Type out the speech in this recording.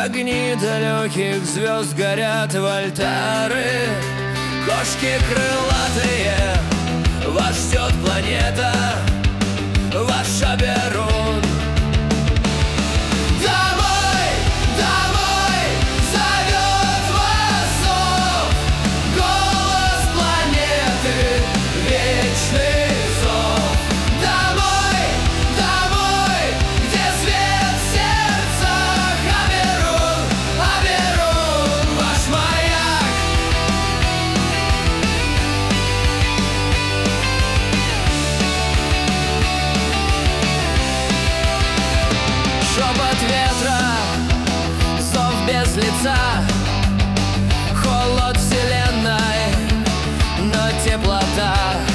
Огни далеких звезд горят вольтары, кошки крылатые, вас ждет планета, ваш Оберон. Домой, домой зовет вас зов, голос планеты, вечный зов. Домой, домой, где свет в сердцах, Оберон, Оберон, ваш маяк. Шепот ветра, зов без лица, холод вселенной, но теплота